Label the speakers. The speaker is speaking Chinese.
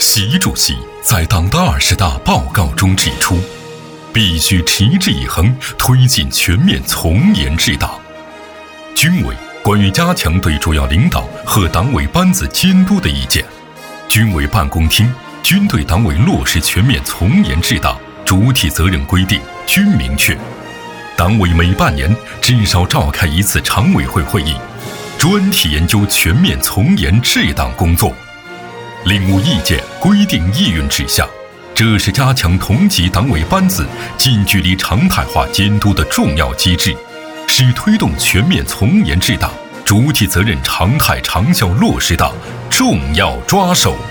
Speaker 1: 习主席在党的20大报告中指出，必须持之以恒推进全面从严治党。军委关于加强对主要领导和党委班子监督的意见，军委办公厅军队党委落实全面从严治党主体责任规定均明确，党委每半年至少召开一次常委会会议，专题研究全面从严治党工作。领悟意见规定意运指向，这是加强同级党委班子近距离常态化监督的重要机制，是推动全面从严治党主体责任常态长效落实的重要抓手。